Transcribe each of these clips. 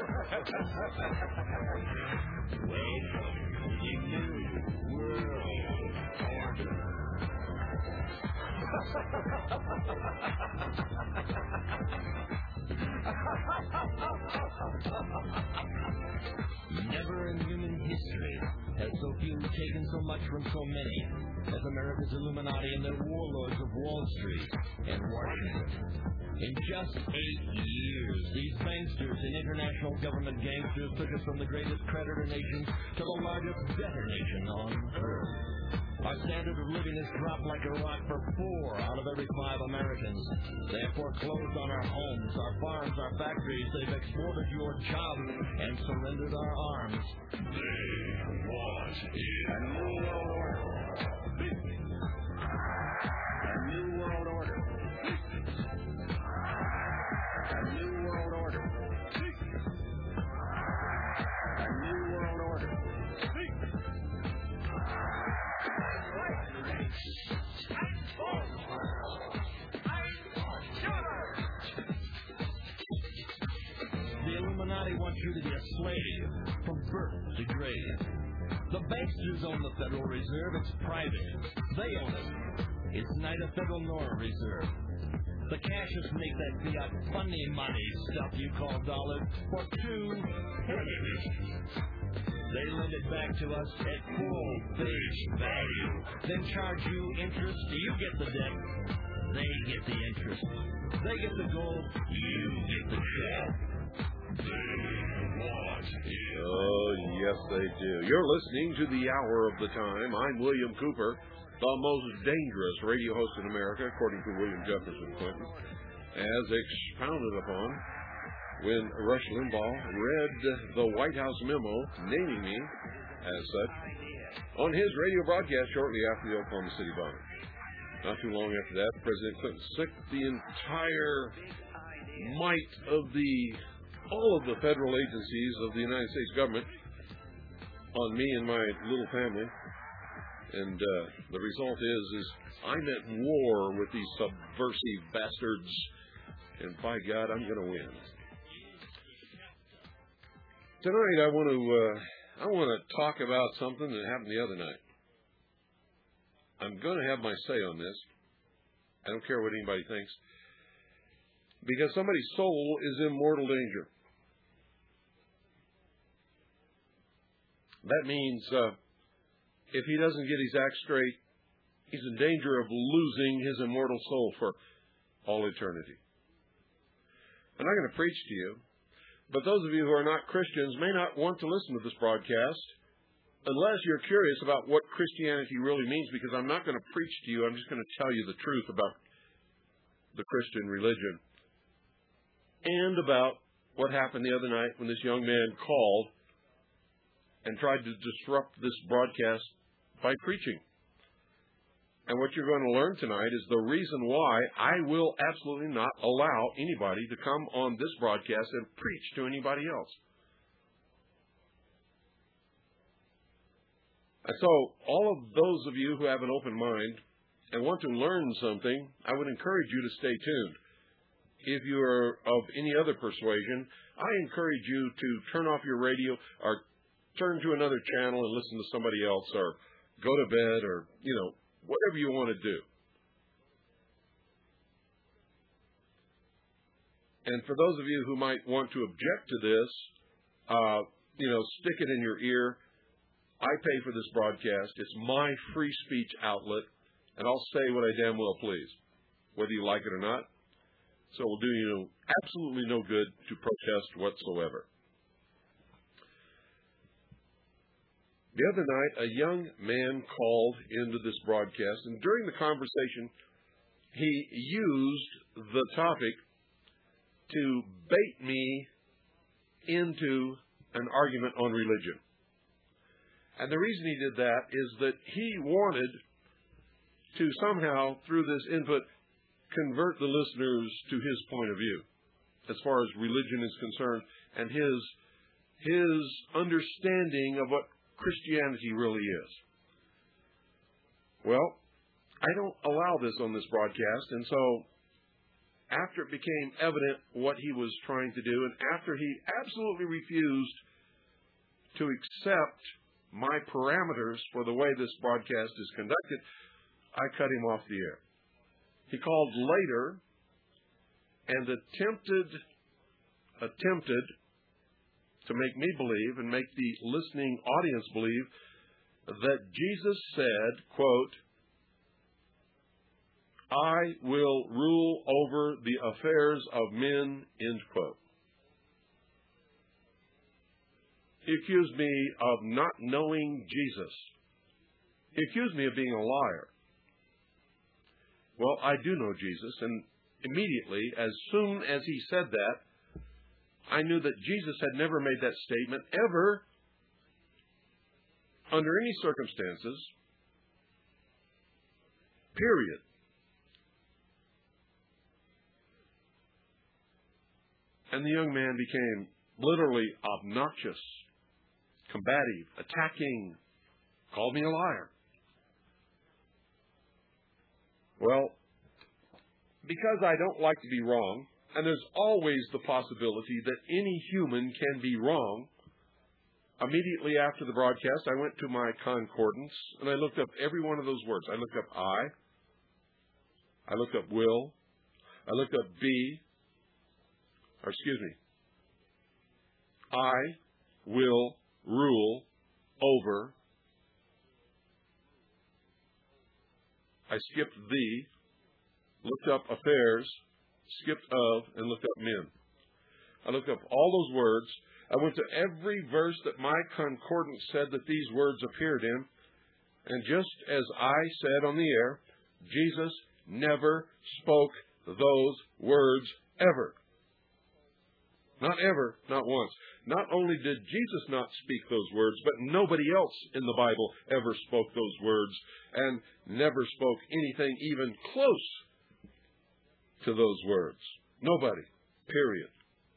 Never in human history has so few taken so much from so many as America's Illuminati and their warlords of Wall Street and Washington. In just 8 years, these banksters and international government gangsters took us from the greatest creditor nation to the largest debtor nation on earth. Our standard of living has dropped like a rock for 4 out of every 5 Americans. They have foreclosed on our homes, our farms, our factories. They've exported your jobs and surrendered our arms. They want a new world order. A new world order. A new world order. A new world order. The Illuminati want you to be a slave from birth to grave. The banksters own the Federal Reserve. It's private. They own it. It's neither federal nor a reserve. The cashiers make that fiat funny money stuff you call dollars for 2 pennies. They lend it back to us at full face value, then charge you interest. You get the debt. They get the interest. They get the gold. You get the check. They want it. Oh, yes, they do. You're listening to the Hour of the Time. I'm William Cooper, the most dangerous radio host in America, according to William Jefferson Clinton, as expounded upon when Rush Limbaugh read the White House memo naming me as such on his radio broadcast shortly after the Oklahoma City bombing. Not too long after that, President Clinton sicked the entire might of all of the federal agencies of the United States government on me and my little family. And the result is I'm at war with these subversive bastards, and by God, I'm going to win. Tonight, I want to talk about something that happened the other night. I'm going to have my say on this. I don't care what anybody thinks, because somebody's soul is in mortal danger. That means if he doesn't get his act straight, he's in danger of losing his immortal soul for all eternity. I'm not going to preach to you, but those of you who are not Christians may not want to listen to this broadcast unless you're curious about what Christianity really means, because I'm not going to preach to you. I'm just going to tell you the truth about the Christian religion and about what happened the other night when this young man called and tried to disrupt this broadcast by preaching. And what you're going to learn tonight is the reason why I will absolutely not allow anybody to come on this broadcast and preach to anybody else. And so, all of those of you who have an open mind and want to learn something, I would encourage you to stay tuned. If you are of any other persuasion, I encourage you to turn off your radio or turn to another channel and listen to somebody else, or go to bed, or, whatever you want to do. And for those of you who might want to object to this, stick it in your ear. I pay for this broadcast. It's my free speech outlet, and I'll say what I damn well please, whether you like it or not. So it will do you absolutely no good to protest whatsoever. The other night, a young man called into this broadcast, and during the conversation, he used the topic to bait me into an argument on religion. And the reason he did that is that he wanted to somehow, through this input, convert the listeners to his point of view as far as religion is concerned, and his understanding of what Christianity really is. Well, I don't allow this on this broadcast, and so after it became evident what he was trying to do, and after he absolutely refused to accept my parameters for the way this broadcast is conducted, I cut him off the air. He called later and attempted to make me believe and make the listening audience believe that Jesus said, quote, "I will rule over the affairs of men," end quote. He accused me of not knowing Jesus. He accused me of being a liar. Well, I do know Jesus, and immediately, as soon as he said that, I knew that Jesus had never made that statement ever, under any circumstances, period. And the young man became literally obnoxious, combative, attacking, called me a liar. Well, because I don't like to be wrong, and there's always the possibility that any human can be wrong, immediately after the broadcast, I went to my concordance, and I looked up every one of those words. I looked up I looked up will, I looked up I will rule over. I skipped thee, looked up affairs, skipped of, and looked up men. I looked up all those words. I went to every verse that my concordance said that these words appeared in. And just as I said on the air, Jesus never spoke those words ever. Not ever, not once. Not only did Jesus not speak those words, but nobody else in the Bible ever spoke those words and never spoke anything even close to those words. Nobody. Period.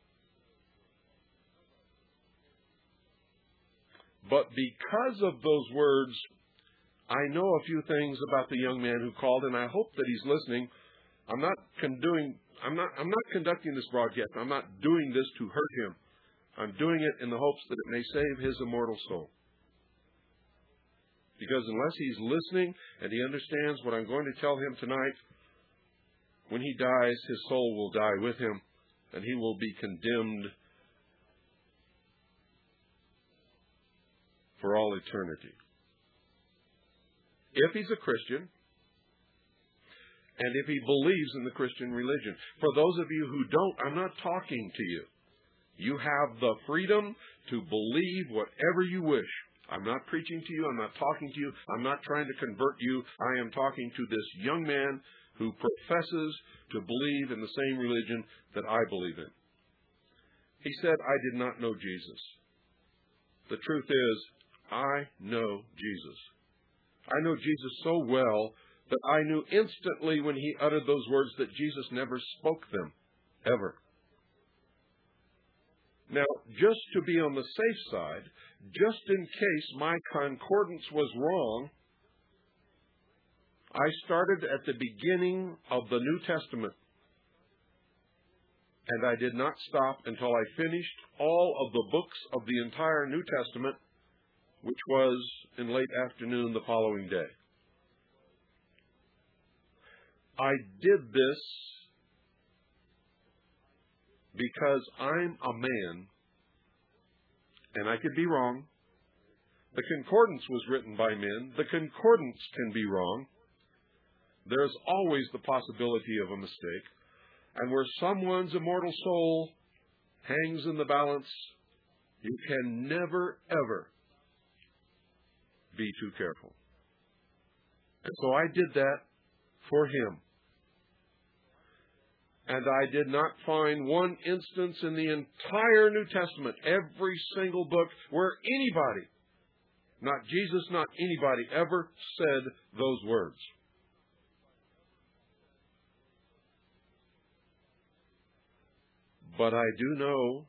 But because of those words, I know a few things about the young man who called, and I hope that he's listening. I'm not conducting this broadcast. I'm not doing this to hurt him. I'm doing it in the hopes that it may save his immortal soul. Because unless he's listening and he understands what I'm going to tell him tonight, when he dies, his soul will die with him, and he will be condemned for all eternity. If he's a Christian, and if he believes in the Christian religion. For those of you who don't, I'm not talking to you. You have the freedom to believe whatever you wish. I'm not preaching to you. I'm not talking to you. I'm not trying to convert you. I am talking to this young man who professes to believe in the same religion that I believe in. He said, "I did not know Jesus." The truth is, I know Jesus. I know Jesus so well that I knew instantly when he uttered those words that Jesus never spoke them, ever. Now, just to be on the safe side, just in case my concordance was wrong, I started at the beginning of the New Testament, and I did not stop until I finished all of the books of the entire New Testament, which was in late afternoon the following day. I did this because I'm a man, and I could be wrong. The concordance was written by men. The concordance can be wrong. There's always the possibility of a mistake. And where someone's immortal soul hangs in the balance, you can never, ever be too careful. And so I did that for him. And I did not find one instance in the entire New Testament, every single book, where anybody, not Jesus, not anybody, ever said those words. But I do know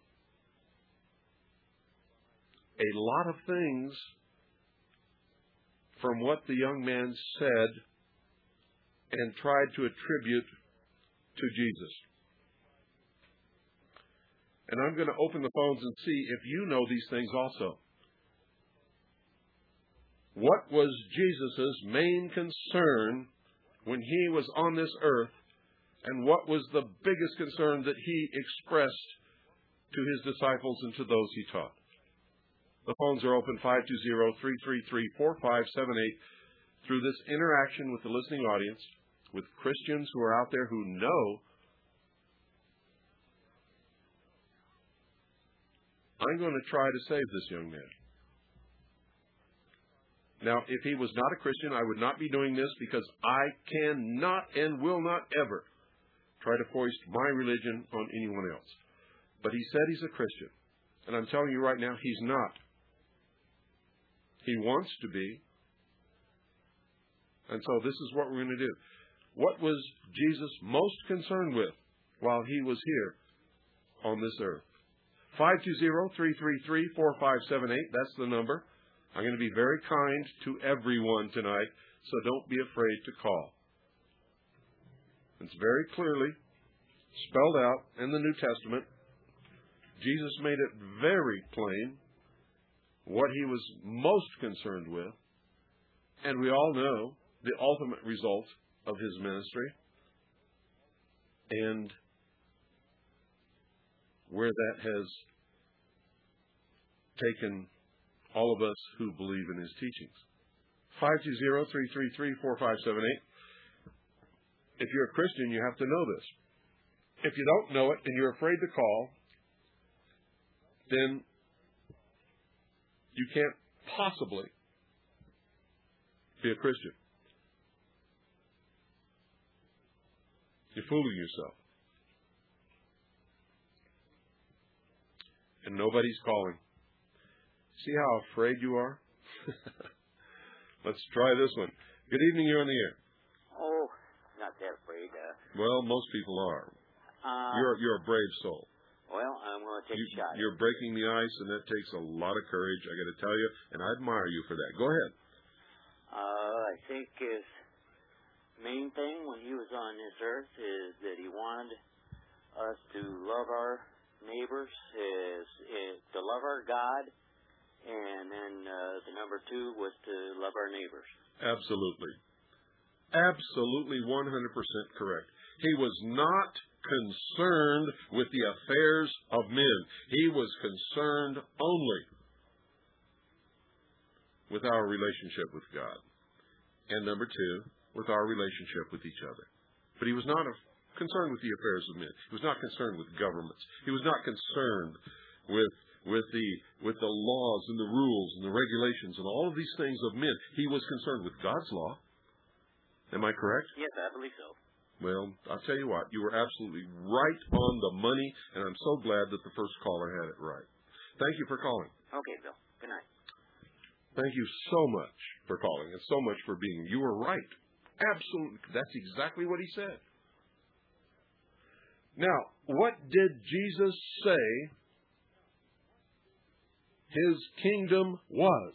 a lot of things from what the young man said and tried to attribute to Jesus. And I'm going to open the phones and see if you know these things also. What was Jesus' main concern when he was on this earth? And what was the biggest concern that he expressed to his disciples and to those he taught? The phones are open 520-333-4578. Through this interaction with the listening audience, with Christians who are out there who know, I'm going to try to save this young man. Now, if he was not a Christian, I would not be doing this because I cannot and will not ever try to foist my religion on anyone else. But he said he's a Christian. And I'm telling you right now, he's not. He wants to be. And so this is what we're going to do. What was Jesus most concerned with while he was here on this earth? 520-333-4578. That's the number. I'm going to be very kind to everyone tonight, so don't be afraid to call. It's very clearly spelled out in the New Testament. Jesus made it very plain what he was most concerned with, and we all know the ultimate result of his ministry and where that has taken all of us who believe in his teachings. 520-333-4578. If you're a Christian, you have to know this. If you don't know it and you're afraid to call, then you can't possibly be a Christian. You're fooling yourself. And nobody's calling. See how afraid you are? Let's try this one. Good evening, you're on the air. Oh, not that afraid. Well, most people are. You're a brave soul. Well, I'm going to take a shot. You're breaking the ice, and that takes a lot of courage, I got to tell you, and I admire you for that. Go ahead. I think his main thing when he was on this earth is that he wanted us to love our neighbors, to love our God, and then the number 2 was to love our neighbors. Absolutely. Absolutely 100% correct. He was not concerned with the affairs of men. He was concerned only with our relationship with God. And number 2, with our relationship with each other. But he was not concerned with the affairs of men. He was not concerned with governments. He was not concerned with the laws and the rules and the regulations and all of these things of men. He was concerned with God's law. Am I correct? Yes, I believe so. Well, I'll tell you what, you were absolutely right on the money, and I'm so glad that the first caller had it right. Thank you for calling. Okay, Bill. Good night. Thank you so much for calling and so much for being. You were right. Absolutely. That's exactly what he said. Now, what did Jesus say his kingdom was?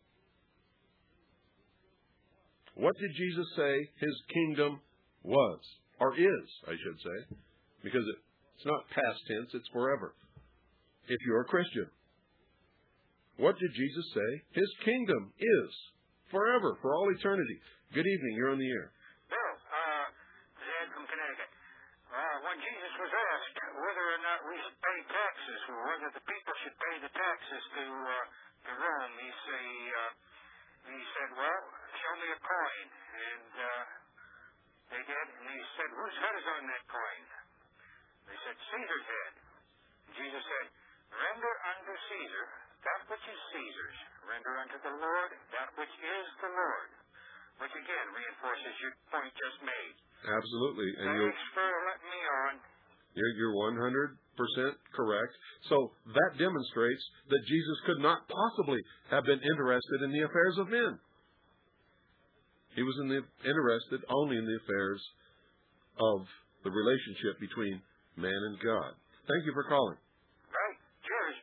What did Jesus say his kingdom was? Or is, I should say. Because it's not past tense, it's forever. If you're a Christian. What did Jesus say his kingdom is? Forever, for all eternity. Good evening, you're on the air. Bill, Ed from Connecticut. When Jesus was asked whether or not we should pay taxes, or whether the people should pay the taxes to Rome, he said, well, show me a coin. And they did, and he said, whose head is on that coin? They said, Caesar's head. And Jesus said, render unto Caesar that which is Caesar's. Render unto the Lord that which is the Lord. Which again reinforces your point just made. Absolutely. And thanks for letting me on. You're 100% correct. So that demonstrates that Jesus could not possibly have been interested in the affairs of men. He was interested only in the affairs of the relationship between man and God. Thank you for calling. Right. Cheers.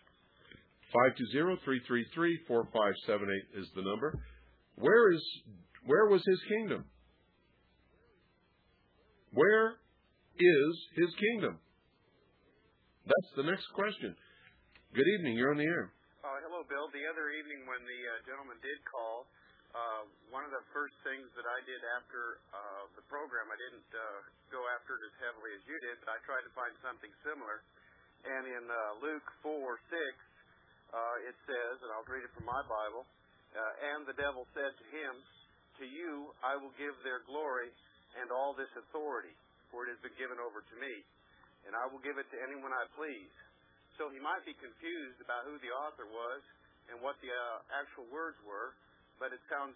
520-333-4578 is the number. Where was his kingdom? Where is his kingdom? That's the next question. Good evening. You're on the air. Hello, Bill. The other evening when the gentleman did call, one of the first things that I did after the program, I didn't go after it as heavily as you did, but I tried to find something similar. And in Luke 4:6, it says, and I'll read it from my Bible, and the devil said to him, to you I will give their glory and all this authority, for it has been given over to me, and I will give it to anyone I please. So he might be confused about who the author was and what the actual words were, but it sounds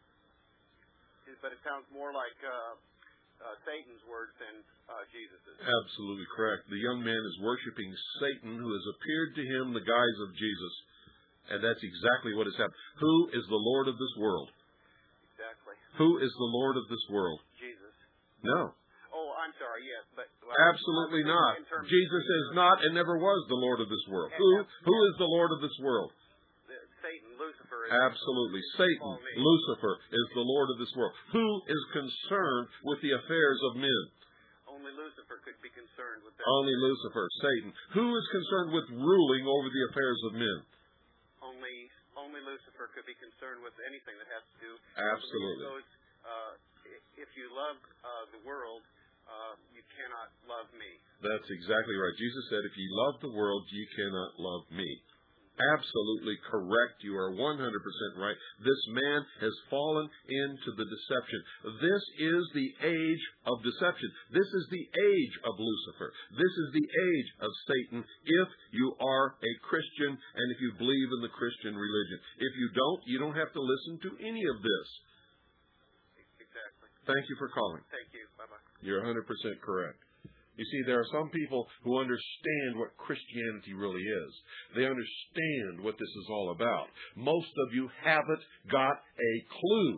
more like Satan's words than Jesus's. Absolutely correct. The young man is worshiping Satan, who has appeared to him in the guise of Jesus, and that's exactly what has happened. Who is the Lord of this world? Exactly. Who is the Lord of this world? Jesus. No. I'm sorry, yes, but... Absolutely not. Jesus is not and never was the Lord of this world. Who is the Lord of this world? Satan, Lucifer. Absolutely. Satan, Lucifer, is the Lord of this world. Who is concerned with the affairs of men? Only Lucifer could be concerned with that. Only Lucifer, Satan. Who is concerned with ruling over the affairs of men? Only Lucifer could be concerned with anything that has to do... Absolutely. If you love the world, you cannot love me. That's exactly right. Jesus said, if ye love the world, ye cannot love me. Absolutely correct. You are 100% right. This man has fallen into the deception. This is the age of deception. This is the age of Lucifer. This is the age of Satan if you are a Christian and if you believe in the Christian religion. If you don't have to listen to any of this. Exactly. Thank you for calling. Thank you. Bye-bye. You're 100% correct. You see, there are some people who understand what Christianity really is. They understand what this is all about. Most of you haven't got a clue.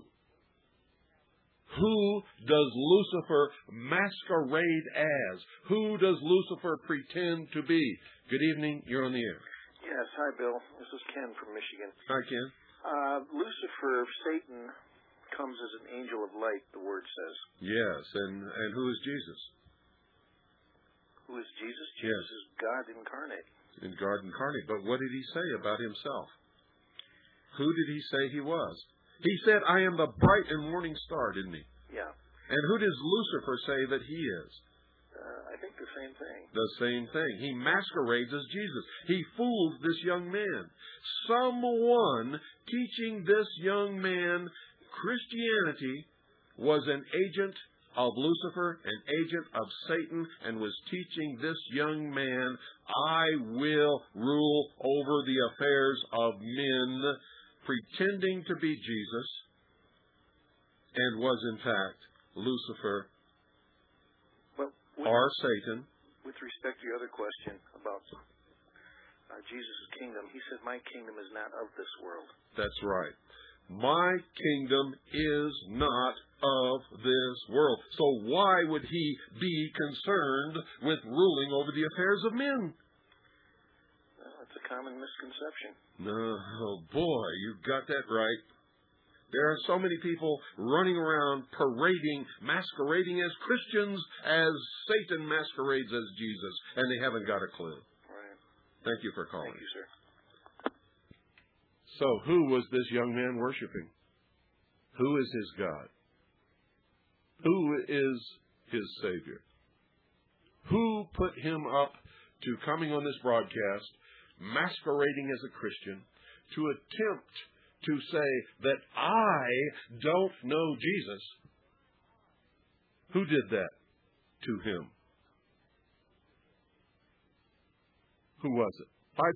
Who does Lucifer masquerade as? Who does Lucifer pretend to be? Good evening. You're on the air. Yes. Hi, Bill. This is Ken from Michigan. Hi, Ken. Lucifer, Satan, comes as an angel of light, the word says. Yes. And who is Jesus? Who is Jesus? Jesus is God incarnate. In God incarnate. But what did he say about himself? Who did he say he was? He said, I am the bright and morning star, didn't he? Yeah. And who does Lucifer say that he is? I think the same thing. The same thing. He masquerades as Jesus. He fooled this young man. Someone teaching this young man Christianity was an agent of Lucifer, an agent of Satan, and was teaching this young man, I will rule over the affairs of men, pretending to be Jesus, and was in fact Lucifer or Satan. With respect to your other question about Jesus' kingdom, he said, my kingdom is not of this world. That's right. My kingdom is not of this world. So why would he be concerned with ruling over the affairs of men? Well, it's a common misconception. No, oh boy, you got that right. There are so many people running around parading, masquerading as Christians as Satan masquerades as Jesus, and they haven't got a clue. Right. Thank you for calling. Thank you, sir. So, who was this young man worshiping? Who is his God? Who is his Savior? Who put him up to coming on this broadcast, masquerading as a Christian, to attempt to say that I don't know Jesus? Who did that to him? Who was it?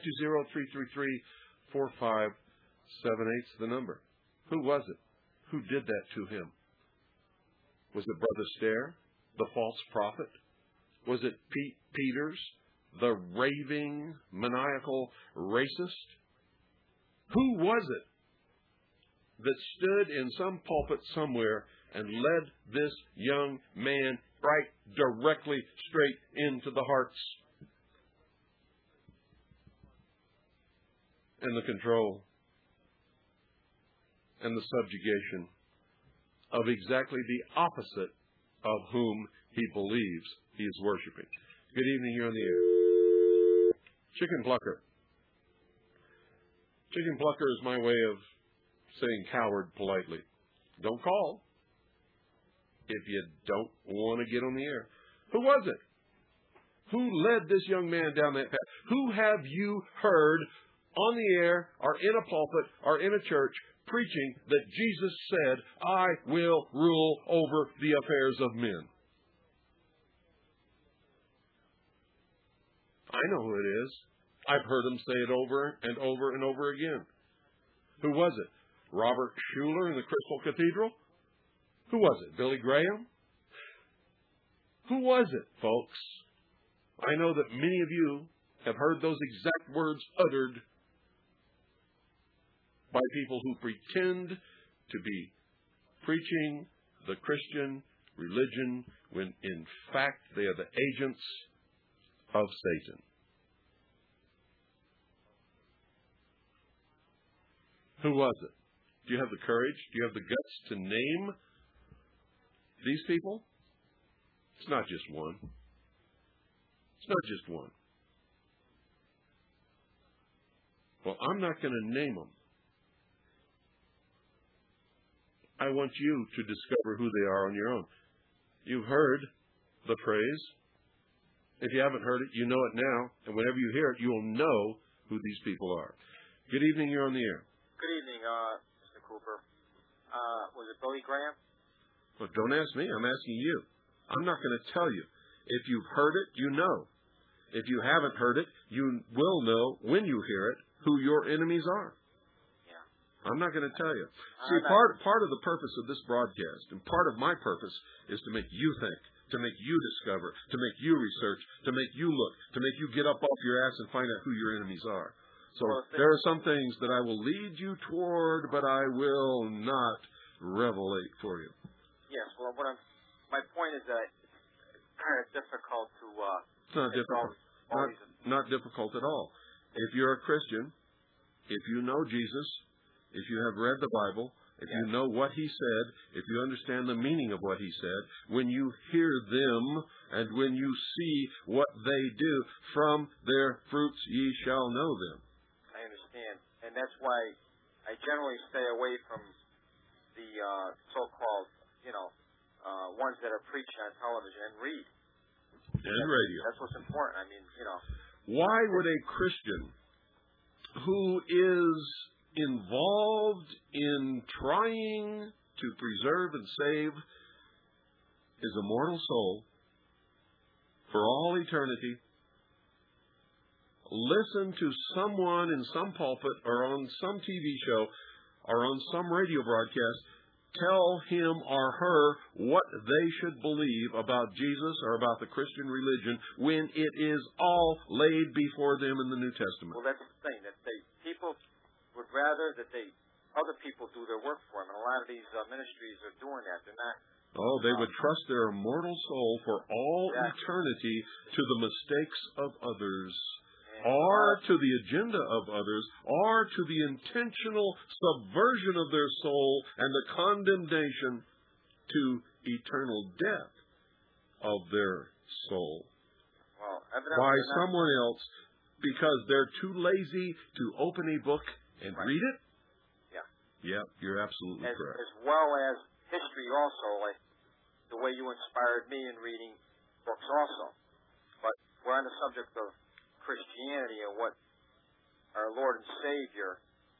520-333-4578 is the number. Who was it? Who did that to him? Was it Brother Stair, the false prophet? Was it Pete Peters, the raving, maniacal racist? Who was it that stood in some pulpit somewhere and led this young man right directly straight into the hearts and the control and the subjugation of exactly the opposite of whom he believes he is worshiping? Good evening, you're on the air. Chicken plucker. Chicken plucker is my way of saying coward politely. Don't call if you don't want to get on the air. Who was it? Who led this young man down that path? Who have you heard on the air or in a pulpit or in a church preaching that Jesus said, I will rule over the affairs of men? I know who it is. I've heard him say it over and over and over again. Who was it? Robert Schuller in the Crystal Cathedral? Who was it? Billy Graham? Who was it, folks? I know that many of you have heard those exact words uttered by people who pretend to be preaching the Christian religion when in fact they are the agents of Satan. Who was it? Do you have the courage? Do you have the guts to name these people? It's not just one. It's not just one. Well, I'm not going to name them. I want you to discover who they are on your own. You've heard the praise. If you haven't heard it, you know it now. And whenever you hear it, you'll know who these people are. Good evening. You're on the air. Good evening, Mr. Cooper. Was it Billy Graham? Well, don't ask me. I'm asking you. I'm not going to tell you. If you've heard it, you know. If you haven't heard it, you will know when you hear it who your enemies are. Yeah. I'm not going to tell you. See, part of the purpose of this broadcast, and part of my purpose, is to make you think, to make you discover, to make you research, to make you look, to make you get up off your ass and find out who your enemies are. So there are some things that I will lead you toward, but I will not revelate for you. Yes, well, my point is that it's kind of difficult to... it's not difficult. Not difficult at all. If you're a Christian, if you know Jesus, if you have read the Bible, if you know what He said, if you understand the meaning of what He said, when you hear them and when you see what they do, from their fruits ye shall know them. I understand. And that's why I generally stay away from the so-called, ones that are preached on television and read. And radio. That's what's important. I mean, Why would a Christian who is involved in trying to preserve and save his immortal soul for all eternity listen to someone in some pulpit or on some TV show or on some radio broadcast tell him or her what they should believe about Jesus or about the Christian religion when it is all laid before them in the New Testament? Well, that's the thing, that people would rather that other people do their work for them, and a lot of these ministries are doing that. They're not. Oh, they would trust their immortal soul for all eternity to the mistakes of others, or to the agenda of others, or to the intentional subversion of their soul and the condemnation to eternal death of their soul by someone else because they're too lazy to open a book and read it? Yeah, you're absolutely correct. As well as history also, like the way you inspired me in reading books also. But we're on the subject of Christianity and what our Lord and Savior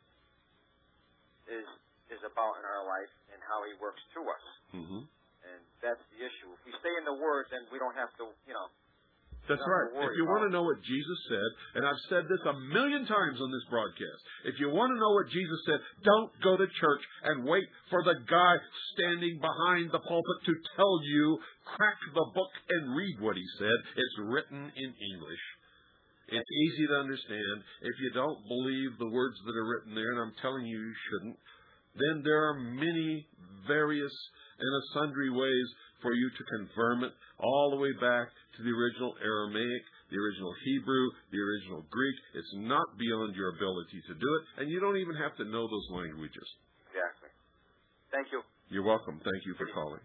is about in our life and how He works through us. Mm-hmm. And that's the issue. If we stay in the Word, then we don't have to, That's right. If you want to know what Jesus said, and I've said this a million times on this broadcast, if you want to know what Jesus said, don't go to church and wait for the guy standing behind the pulpit to tell you, crack the book and read what he said. It's written in English. It's easy to understand. If you don't believe the words that are written there, and I'm telling you you shouldn't, then there are many various and sundry ways for you to confirm it, all the way back to the original Aramaic, the original Hebrew, the original Greek. It's not beyond your ability to do it, and you don't even have to know those languages. Exactly. Thank you. You're welcome. Thank you for calling.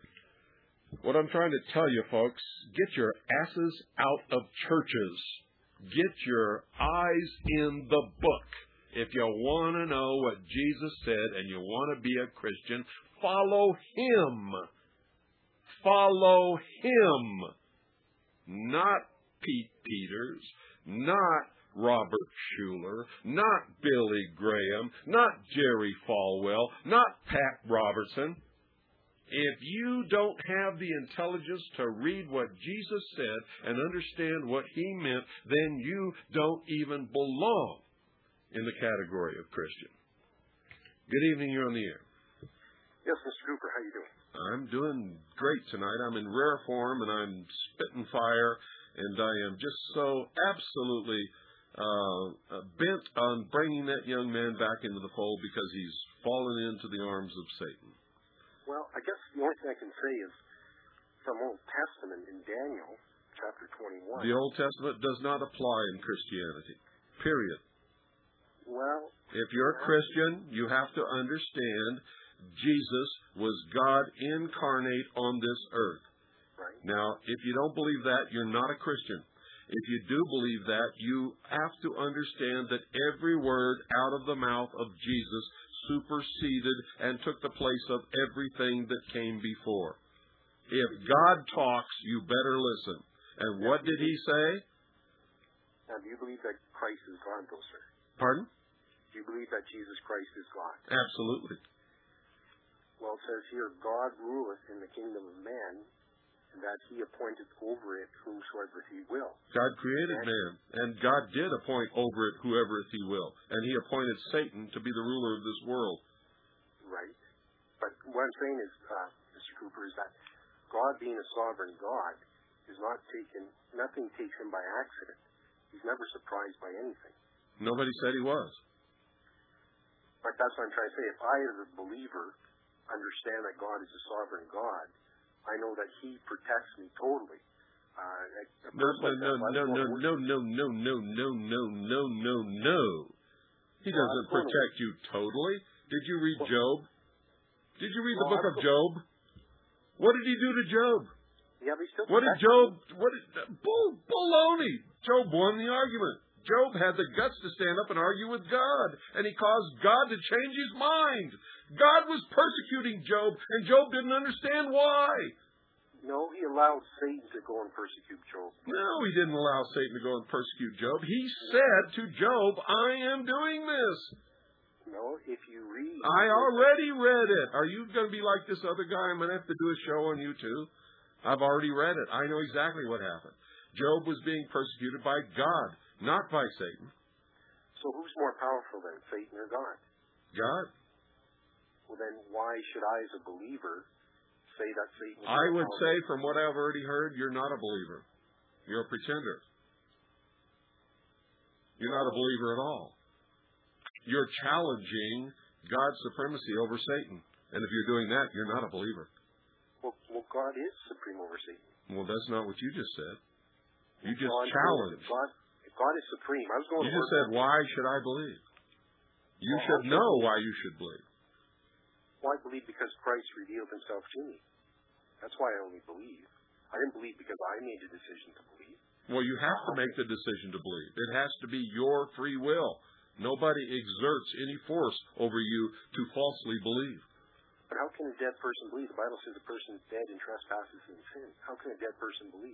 Bye-bye. What I'm trying to tell you, folks, get your asses out of churches. Get your eyes in the book. If you want to know what Jesus said and you want to be a Christian, follow Him. Follow Him. Not Pete Peters, not Robert Schuller, not Billy Graham, not Jerry Falwell, not Pat Robertson. If you don't have the intelligence to read what Jesus said and understand what He meant, then you don't even belong in the category of Christian. Good evening, you're on the air. Yes, Mr. Cooper, how you doing? I'm doing great tonight. I'm in rare form and I'm spitting fire, and I am just so absolutely bent on bringing that young man back into the fold because he's fallen into the arms of Satan. Well, I guess the only thing I can say is from Old Testament in Daniel, chapter 21. The Old Testament does not apply in Christianity, period. Well, if you're a Christian, you have to understand Jesus was God incarnate on this earth. Right. Now, if you don't believe that, you're not a Christian. If you do believe that, you have to understand that every word out of the mouth of Jesus superseded and took the place of everything that came before. If God talks, you better listen. And what did He say? Now, do you believe that Christ is God, though, sir? Pardon? Do you believe that Jesus Christ is God? Absolutely. Well, it says here, God ruleth in the kingdom of man, and that He appointed over it whomsoever He will. God created man, and God did appoint over it whoever He will. And He appointed Satan to be the ruler of this world. Right. But what I'm saying is, Mr. Cooper, is that God being a sovereign God is not taken, nothing takes Him by accident. He's never surprised by anything. Nobody said He was. But that's what I'm trying to say. If I, as a believer, understand that God is a sovereign God, I know that He protects me totally. No. He doesn't protect you totally. Did you read Job? Did you read the book of Job? What did He do to Job? Yeah, but he still what did Job? Baloney. Job won the argument. Job had the guts to stand up and argue with God, and he caused God to change His mind. God was persecuting Job, and Job didn't understand why. No, He allowed Satan to go and persecute Job. No, He didn't allow Satan to go and persecute Job. He said to Job, I am doing this. No, if you read... I already read it. Are you going to be like this other guy? I'm going to have to do a show on you too. I've already read it. I know exactly what happened. Job was being persecuted by God, not by Satan. So who's more powerful then, Satan or God? God. Well, then why should I, as a believer, say that Satan... I would say, from what I've already heard, you're not a believer. You're a pretender. You're not a believer at all. You're challenging God's supremacy over Satan. And if you're doing that, you're not a believer. Well, God is supreme over Satan. Well, that's not what you just said. You just God challenged. God is supreme. I was going You just said, why should I believe? You should know why you should believe. Well, I believe because Christ revealed Himself to me. That's why I only believe. I didn't believe because I made the decision to believe. Well, you have to make the decision to believe. It has to be your free will. Nobody exerts any force over you to falsely believe. But how can a dead person believe? The Bible says a person is dead in trespasses and sin. How can a dead person believe?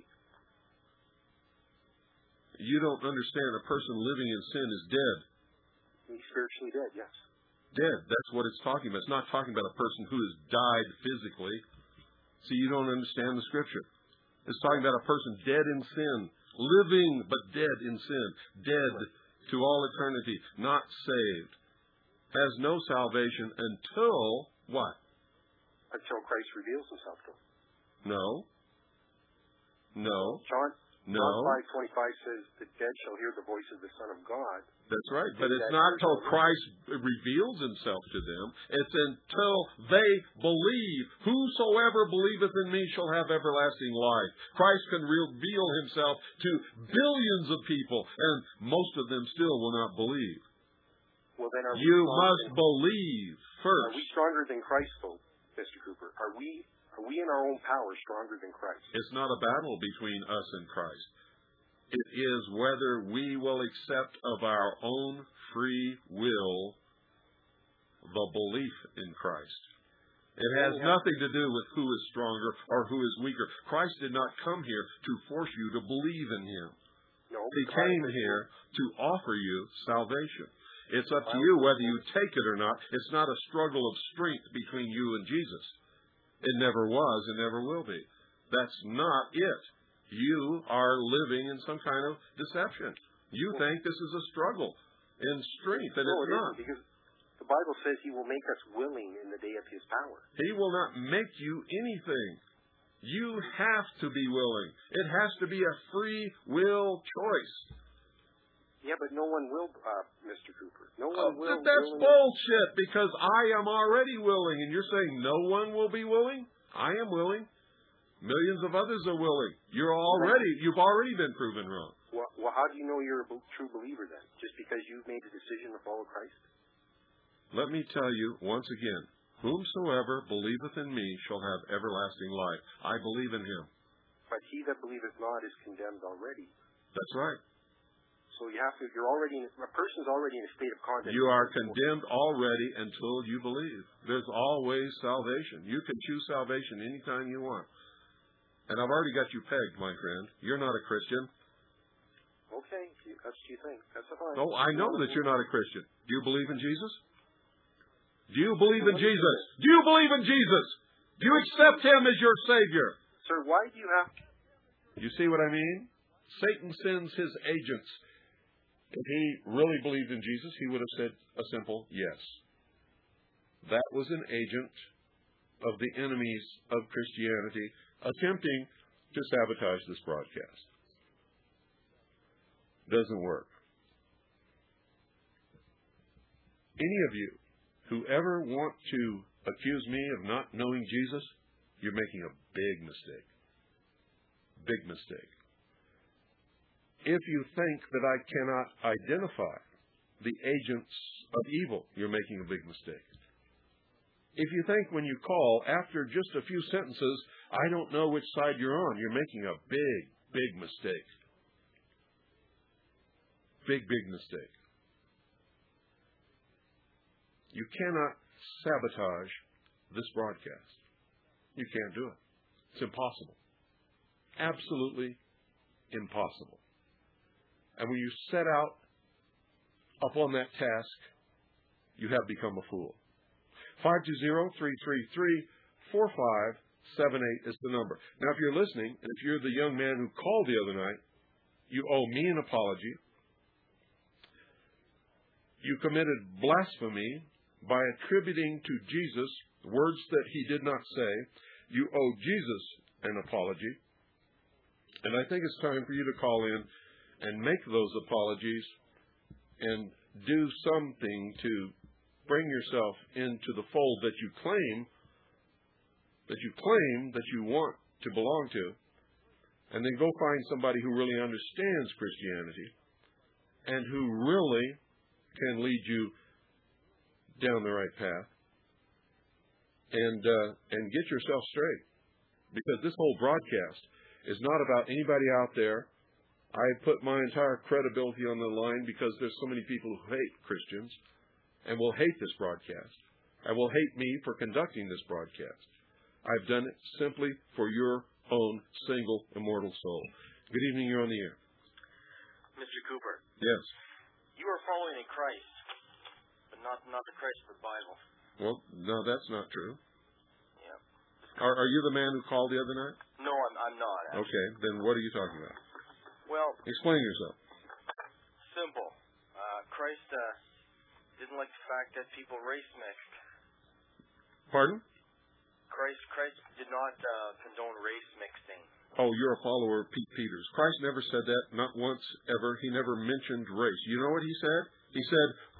You don't understand. A person living in sin is dead. He's spiritually dead, yes. Dead. That's what it's talking about. It's not talking about a person who has died physically. See, you don't understand the Scripture. It's talking about a person dead in sin, living but dead in sin, dead to all eternity, not saved, has no salvation until what? Until Christ reveals Himself to him. No. John 5:25 says, the dead shall hear the voice of the Son of God. That's right. But it's not until Christ reveals Himself to them. It's until they believe. Whosoever believeth in me shall have everlasting life. Christ can reveal Himself to billions of people, and most of them still will not believe. Well, then you must believe first. Are we stronger than Christ, though, Mr. Cooper? Are we in our own power stronger than Christ? It's not a battle between us and Christ. It is whether we will accept of our own free will the belief in Christ. It has nothing to do with who is stronger or who is weaker. Christ did not come here to force you to believe in Him. No, He came here to offer you salvation. It's up to you whether you take it or not. It's not a struggle of strength between you and Jesus. It never was and never will be. That's not it. You are living in some kind of deception. You think this is a struggle in strength, and it's not. Because the Bible says He will make us willing in the day of His power. He will not make you anything. You have to be willing. It has to be a free will choice. Yeah, but no one will, Mr. Cooper. No one will. That's bullshit, because I am already willing, and you're saying no one will be willing? I am willing. Millions of others are willing. You've already been proven wrong. Well, how do you know you're a true believer then? Just because you've made a decision to follow Christ? Let me tell you once again, whomsoever believeth in me shall have everlasting life. I believe in Him. But he that believeth not is condemned already. That's right. So a person's already in a state of condemnation. You are condemned already until you believe. There's always salvation. You can choose salvation anytime you want. And I've already got you pegged, my friend. You're not a Christian. Okay, that's what you think. That's fine. No, I know that you're not a Christian. Do you believe in Jesus? Do you believe in Jesus? Do you believe in Jesus? Do you accept Him as your Savior? Sir, why do you have... You see what I mean? Satan sends his agents. If he really believed in Jesus, he would have said a simple yes. That was an agent of the enemies of Christianity attempting to sabotage this broadcast. Doesn't work. Any of you who ever want to accuse me of not knowing Jesus, you're making a big mistake. Big mistake. If you think that I cannot identify the agents of evil, you're making a big mistake. If you think when you call, after just a few sentences, I don't know which side you're on, you're making a big, big mistake. Big, big mistake. You cannot sabotage this broadcast. You can't do it. It's impossible. Absolutely impossible. And when you set out upon that task, you have become a fool. 520-333-4578 is the number. Now, if you're listening, and if you're the young man who called the other night, you owe me an apology. You committed blasphemy by attributing to Jesus words that He did not say. You owe Jesus an apology. And I think it's time for you to call in and make those apologies and do something to bring yourself into the fold that you claim that you want to belong to, and then go find somebody who really understands Christianity and who really can lead you down the right path and get yourself straight. Because this whole broadcast is not about anybody out there. I put my entire credibility on the line because there's so many people who hate Christians and will hate this broadcast and will hate me for conducting this broadcast. I've done it simply for your own single immortal soul. Good evening, you're on the air. Mr. Cooper. Yes. You are following in Christ, but not the Christ of the Bible. Well, no, that's not true. Yeah. Are you the man who called the other night? No, I'm not. Actually. Okay, then what are you talking about? Well, explain yourself. Simple. Christ didn't like the fact that people race mixed. Pardon? Christ did not condone race mixing. Oh, you're a follower of Pete Peters. Christ never said that, not once ever. He never mentioned race. You know what He said? He said,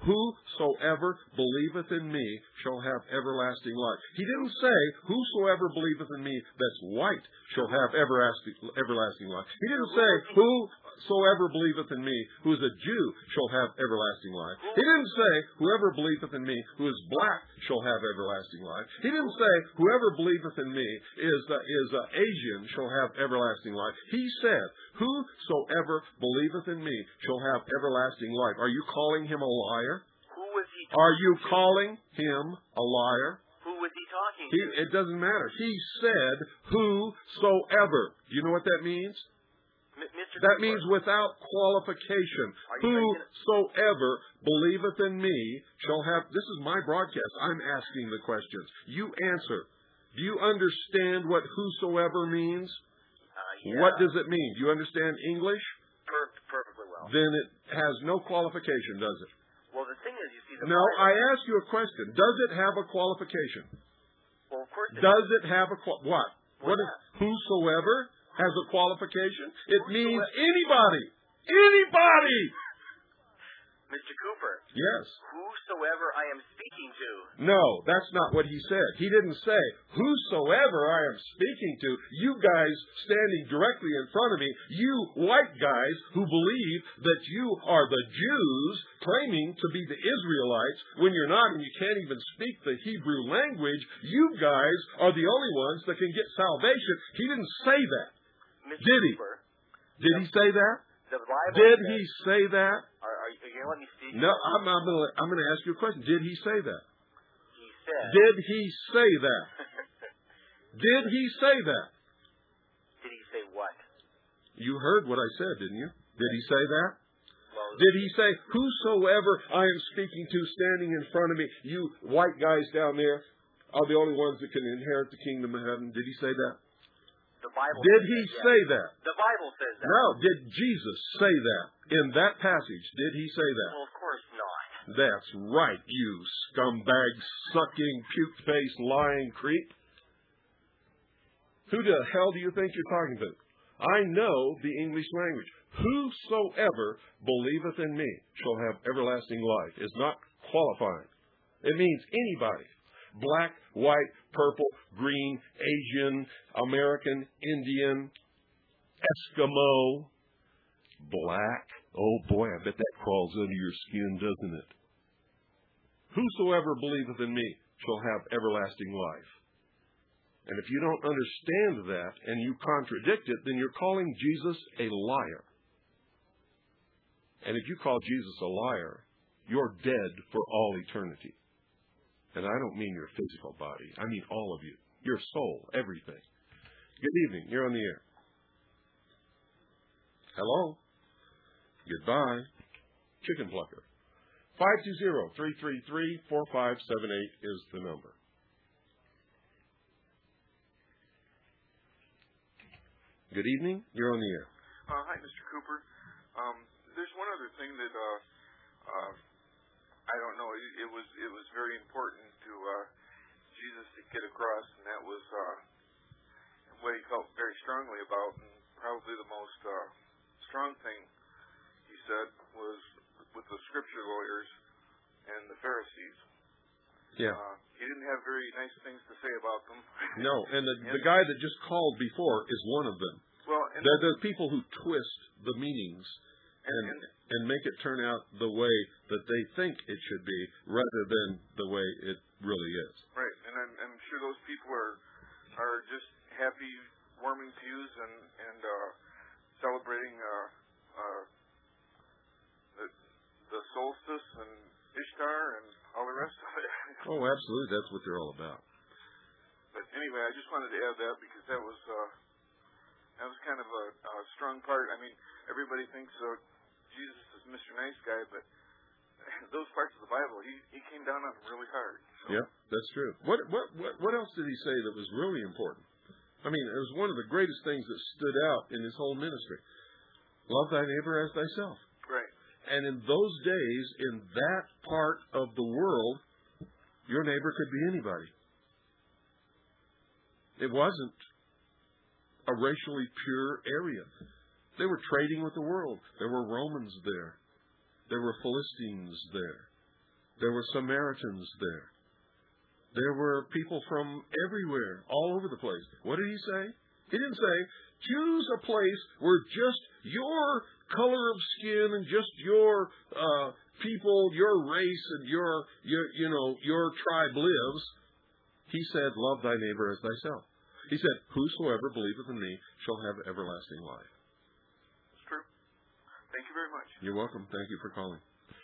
whosoever believeth in me shall have everlasting life. He didn't say, whosoever believeth in me that's white shall have everlasting life. He didn't say, whosoever believeth in me who is a Jew shall have everlasting life. He didn't say, whoever believeth in me who is black shall have everlasting life. He didn't say, whoever believeth in me is Asian shall have everlasting life. He said, whosoever believeth in me shall have everlasting life. Are you calling him a liar? Who was he talking Are you to? calling him a liar? Who was he talking to? It doesn't matter. He said, whosoever. Do you know what that means? Mr. That Cooper, means without qualification. Whosoever believeth in me shall have... This is my broadcast. I'm asking the questions. You answer. Do you understand what whosoever means? yeah. What does it mean? Do you understand English? Perfectly well. Then it has no qualification, does it? Well, the thing is, you see, the No, Bible, I ask you a question. Does it have a qualification? well, of course, Does it have a what? What's What is that? whosoever has a qualification? It means anybody. Anybody. Mr. Cooper. Yes. Whosoever I am speaking to. No, that's not what he said. He didn't say, whosoever I am speaking to, you guys standing directly in front of me, you white guys who believe that you are the Jews claiming to be the Israelites when you're not and you can't even speak the Hebrew language, you guys are the only ones that can get salvation. He didn't say that. Mr. Did he? Cooper, Did he say that? the Bible Did says, he say that? Are you going to let me speak? No, I'm going to ask you a question. Did he say that? He said. Did he say that? Did he say that? Did he say what? You heard what I said, didn't you? Did he say that? Well, Did he say, whosoever I am speaking to standing in front of me, you white guys down there are the only ones that can inherit the kingdom of heaven? Did he say that? the Bible Did says he that, say yes. that? The Bible says that. No. Did Jesus say that? In that passage, did he say that? Well, of course not. That's right, you scumbag, sucking, puke-faced, lying creep. Who the hell do you think you're talking to? I know the English language. Whosoever believeth in me shall have everlasting life is not qualifying. It means anybody. Black, white, purple, green, Asian, American, Indian, Eskimo, black. Oh boy, I bet that crawls under your skin, doesn't it? Whosoever believeth in me shall have everlasting life. And if you don't understand that and you contradict it, then you're calling Jesus a liar. And if you call Jesus a liar, you're dead for all eternity. And I don't mean your physical body. I mean all of you. Your soul, everything. Good evening. You're on the air. Hello. Goodbye. Chicken Plucker. 520-333-4578 is the number. Good evening. You're on the air. Hi, Mr. Cooper. There's one other thing that I don't know. It was very important to Jesus to get across, and that was what he felt very strongly about, and probably the most strong thing he said was with the scripture lawyers and the Pharisees. Yeah. He didn't have very nice things to say about them. No, and the guy that just called before is one of them. Well, and They're the people who twist the meanings and make it turn out the way that they think it should be rather than the way it really is. right, and I'm sure those people are just happy warming pews and celebrating the solstice and Ishtar and all the rest of it. Oh, absolutely. That's what they're all about. But anyway, I just wanted to add that because that was kind of a strong part. I mean, everybody thinks Jesus is Mr. Nice Guy, but those parts of the Bible, he came down on them really hard. So. Yeah, that's true. What else did he say that was really important? I mean, it was one of the greatest things that stood out in his whole ministry. Love thy neighbor as thyself. Right. And in those days, in that part of the world, your neighbor could be anybody. It wasn't a racially pure area. They were trading with the world. There were Romans there. There were Philistines there. There were Samaritans there. There were people from everywhere, all over the place. What did he say? He didn't say, choose a place where just your color of skin and just your people, your race, and your tribe lives. He said, love thy neighbor as thyself. He said, whosoever believeth in me shall have everlasting life. It's true. Thank you very much. You're welcome. Thank you for calling.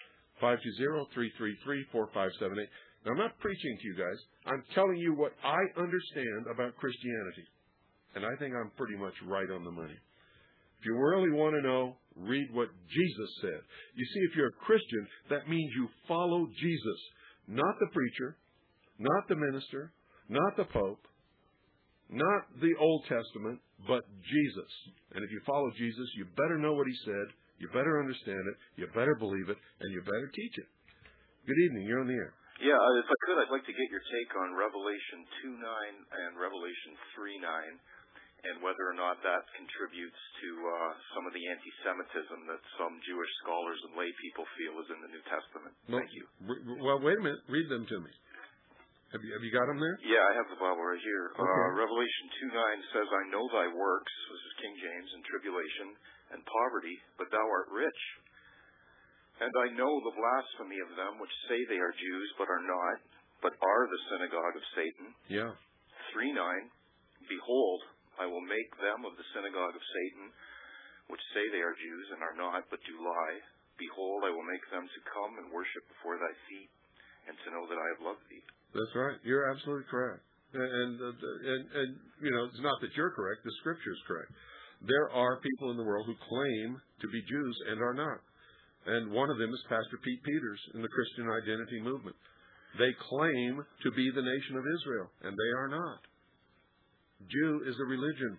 520-333-4578. Now, I'm not preaching to you guys. I'm telling you what I understand about Christianity. And I think I'm pretty much right on the money. If you really want to know, read what Jesus said. You see, if you're a Christian, that means you follow Jesus. Not the preacher, not the minister, not the Pope, not the Old Testament, but Jesus. And if you follow Jesus, you better know what he said, you better understand it, you better believe it, and you better teach it. Good evening. You're on the air. Yeah, if I could, I'd like to get your take on Revelation 2:9 and Revelation 3:9, and whether or not that contributes to some of the anti-Semitism that some Jewish scholars and lay people feel is in the New Testament. Thank you. Well, wait a minute. Read them to me. Have you got them there? Yeah, I have the Bible right here. Okay. Revelation 2:9 says, I know thy works, this is King James, and tribulation and poverty, but thou art rich. And I know the blasphemy of them which say they are Jews, but are not, but are the synagogue of Satan. Yeah. 3:9, behold, I will make them of the synagogue of Satan, which say they are Jews and are not, but do lie. Behold, I will make them to come and worship before thy feet, and to know that I have loved thee. That's right. You're absolutely correct. And it's not that you're correct. The Scripture is correct. There are people in the world who claim to be Jews and are not. And one of them is Pastor Pete Peters in the Christian Identity Movement. They claim to be the nation of Israel, and they are not. Jew is a religion.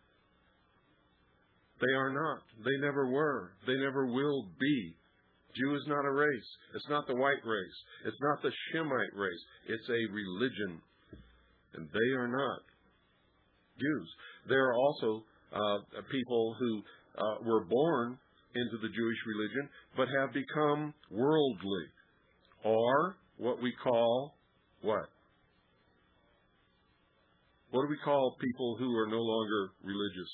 They are not. They never were. They never will be. Jew is not a race. It's not the white race. It's not the Shemite race. It's a religion. And they are not Jews. There are also people who were born into the Jewish religion, but have become worldly, or what we call what? What do we call people who are no longer religious?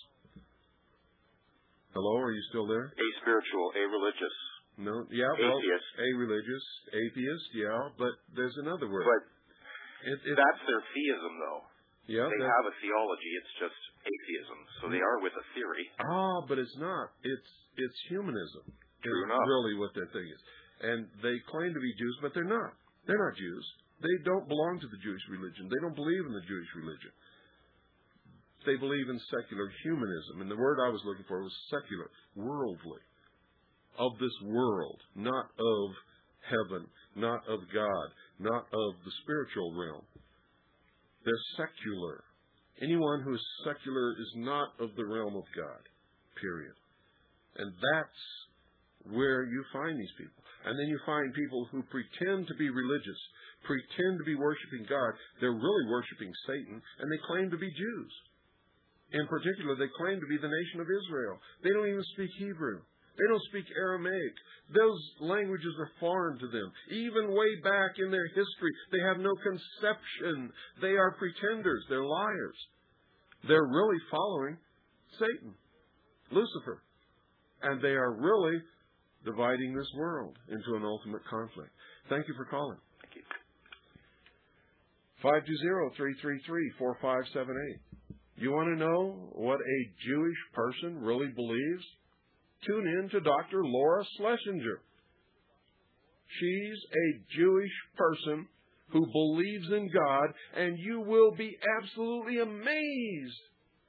Hello, are you still there? Aspiritual, a-religious. No, yeah, well, atheist. A-religious, atheist, yeah, but there's another word. But that's their theism, though. Yeah, they have a theology, it's just atheism. So they are with a theory. But it's not. It's humanism. True is enough. Really what their thing is. And they claim to be Jews, but they're not. They're not Jews. They don't belong to the Jewish religion. They don't believe in the Jewish religion. They believe in secular humanism. And the word I was looking for was secular, worldly. Of this world, not of heaven, not of God, not of the spiritual realm. They're secular. Anyone who is secular is not of the realm of God, period. And that's where you find these people. And then you find people who pretend to be religious, pretend to be worshiping God. They're really worshiping Satan, and they claim to be Jews. In particular, they claim to be the nation of Israel. They don't even speak Hebrew. They don't speak Aramaic. Those languages are foreign to them. Even way back in their history, they have no conception. They are pretenders. They're liars. They're really following Satan, Lucifer. And they are really dividing this world into an ultimate conflict. Thank you for calling. Thank you. 520-333-4578. You want to know what a Jewish person really believes? Tune in to Dr. Laura Schlesinger. She's a Jewish person who believes in God, and you will be absolutely amazed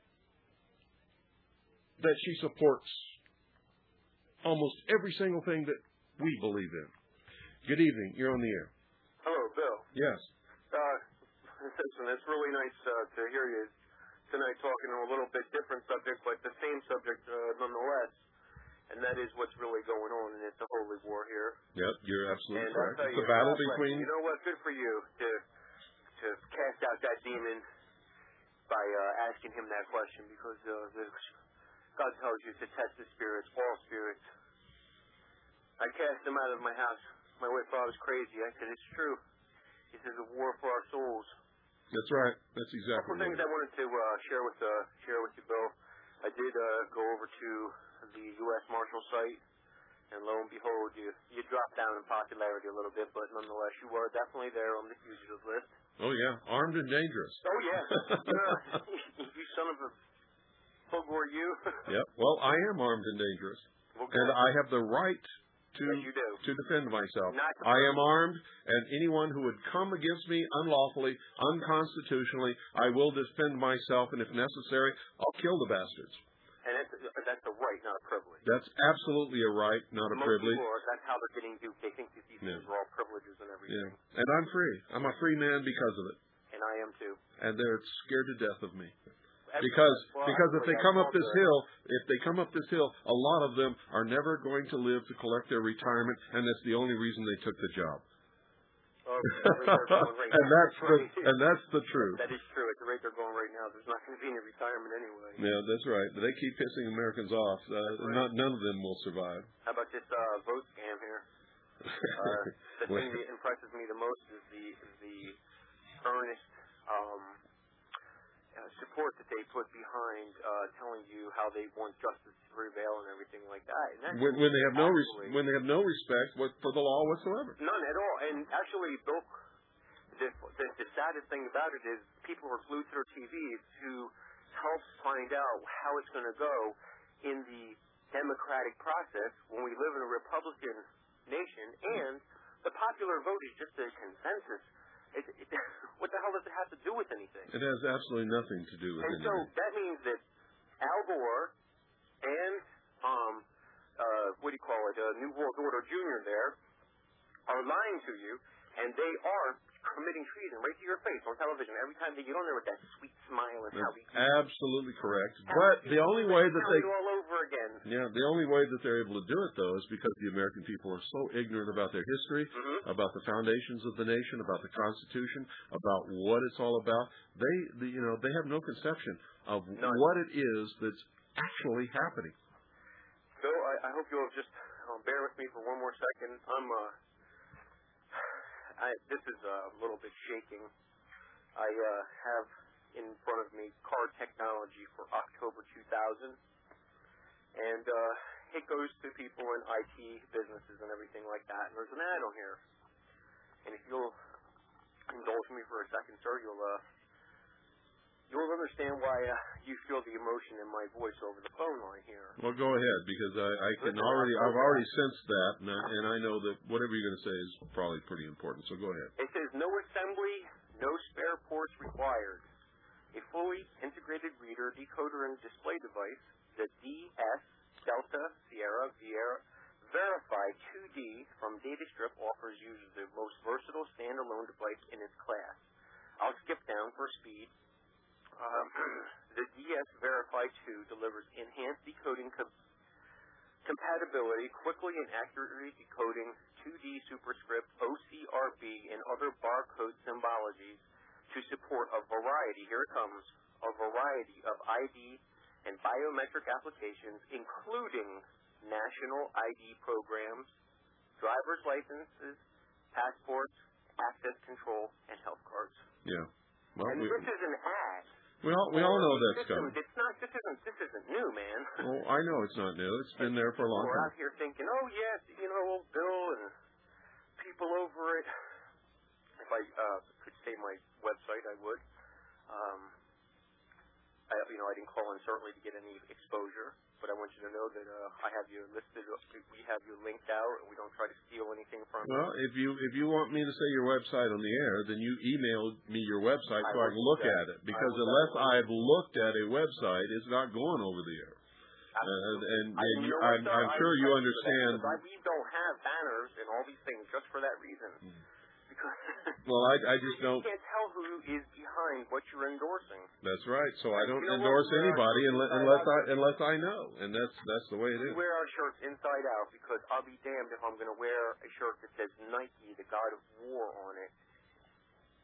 that she supports almost every single thing that we believe in. Good evening. You're on the air. Hello, Bill. Yes. Listen, it's really nice to hear you tonight talking on a little bit different subject, but the same subject nonetheless. And that is what's really going on, and it's a holy war here. Yep, you're absolutely and correct. It's a battle between... You know what? Good for you to cast out that demon by asking him that question, because God tells you to test the spirits, all spirits. I cast them out of my house my wife thought I was crazy. I said, it's true. He says, a war for our souls. That's right. That's exactly A couple things I wanted to share with you, Bill. I did go over to the U.S. Marshal site, and lo and behold, you dropped down in popularity a little bit, but nonetheless, you were definitely there on the fugitive list. Oh, yeah. Armed and dangerous. Oh, yeah. You son of a pugwar, you. Yep. Well, I am armed and dangerous. Okay. And I have the right Yes, you do. to defend myself. Not to I am armed, and anyone who would come against me unlawfully, unconstitutionally, I will defend myself, and if necessary, I'll kill the bastards. And that's a right, not a privilege. That's absolutely a right, not a privilege. Most people, that's how they're getting duped. They think that these things are all privileges and everything. Yeah. And I'm free. I'm a free man because of it. And I am too. And they're scared to death of me. Well, Because if they come up this hill, a lot of them are never going to live to collect their retirement, and that's the only reason they took the job. And that's the truth. That is true. At the rate they're going right now, there's not going to be any retirement anyway. Yeah, that's right. But they keep pissing Americans off. None of them will survive. How about this vote scam here? The thing that impresses me the most is the earnest support that they put behind telling you how they want justice to prevail and everything like that. And when they have no respect for the law whatsoever. None at all. And actually, Bill, the saddest thing about it is people are glued to their TVs to help find out how it's going to go in the democratic process when we live in a Republican nation, and the popular vote is just a consensus. What the hell does it have to do with anything? It has absolutely nothing to do with anything. And so that means that Al Gore and New World Order Jr. there are lying to you, and they are committing treason right to your face on television every time they get on there with that sweet smile and how we absolutely correct. But the only way that they all over again. Yeah, the only way that they're able to do it though is because the American people are so ignorant about their history, about the foundations of the nation, about the Constitution, about what it's all about. They have no conception of what it is that's actually happening. So I hope you'll just bear with me for one more second. This is a little bit shaking. I have in front of me card technology for October 2000, and it goes to people in IT businesses and everything like that. And there's an ad on here, and if you'll indulge me for a second, sir, you'll understand why you feel the emotion in my voice over the phone line here. Well, go ahead, because I've already sensed that, and I know that whatever you're going to say is probably pretty important. So go ahead. It says no assembly, no spare ports required. A fully integrated reader, decoder, and display device, the DS Delta Sierra Verify 2D from Datastrip offers users the most versatile standalone device in its class. I'll skip down for speed. The DS Verify 2 delivers enhanced decoding compatibility, quickly and accurately decoding 2D superscript, OCRB, and other barcode symbologies to support a variety of ID and biometric applications, including national ID programs, driver's licenses, passports, access control, and health cards. Yeah. Well, and this is an ad. We all know that's coming. This isn't new, man. Well, I know it's not new. It's been there for a long time. We're out here thinking, oh yes, Bill and people over it. If I could say my website, I would. I didn't call in certainly to get any exposure, but I want you to know that I have you listed. We have you linked out, and we don't try to steal anything from you. Well, if you want me to say your website on the air, then you email me your website so I can look at it. Because unless I've looked at a website, it's not going over the air. I'm sure you understand. We don't have banners and all these things just for that reason. Well, I just don't. You can't tell who is behind what you're endorsing. That's right. So I don't endorse anybody unless I know, and that's the way it is. We wear our shirts inside out because I'll be damned if I'm going to wear a shirt that says Nike, the God of War, on it.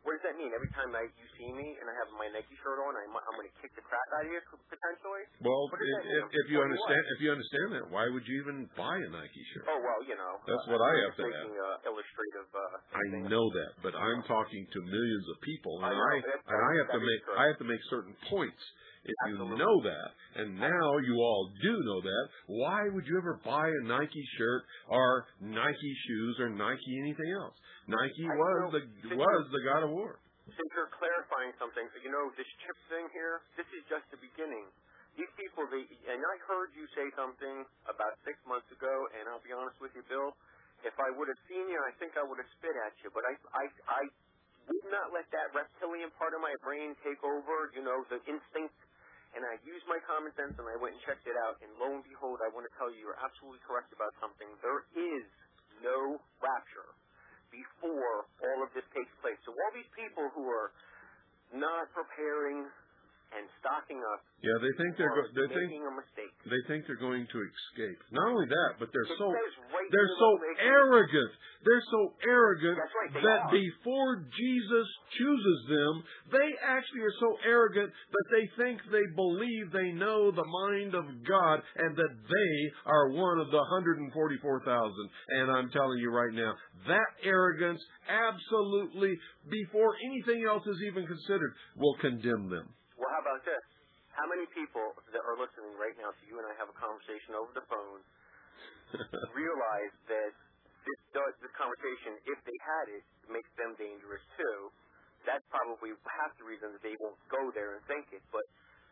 What does that mean? Every time you see me and I have my Nike shirt on, I'm going to kick the crap out of you potentially. Well, if you understand that, why would you even buy a Nike shirt? Oh well, that's what I have to have. Illustrative. I know that, but I'm talking to millions of people, and I have to make certain points. If you know that, and now you all do know that, why would you ever buy a Nike shirt or Nike shoes or Nike anything else? Nike was the God of War. Since you're clarifying something, so this chip thing here, this is just the beginning. These people, and I heard you say something about 6 months ago, and I'll be honest with you, Bill, if I would have seen you, I think I would have spit at you, but I would not let that reptilian part of my brain take over, the instinct. And I used my common sense, and I went and checked it out. And lo and behold, I want to tell you, you're absolutely correct about something. There is no rapture before all of this takes place. So all these people who are not preparing and stocking up, they think they're making a mistake. They think they're going to escape. Not only that, but they're so arrogant. They're so arrogant that are. Before Jesus chooses them, they actually are so arrogant that they think they believe they know the mind of God and that they are one of the 144,000. And I'm telling you right now, that arrogance absolutely, before anything else is even considered, will condemn them. Well, how about this? How many people that are listening right now to you and I have a conversation over the phone realize that this conversation, if they had it, makes them dangerous too? That's probably half the reason that they won't go there and think it. But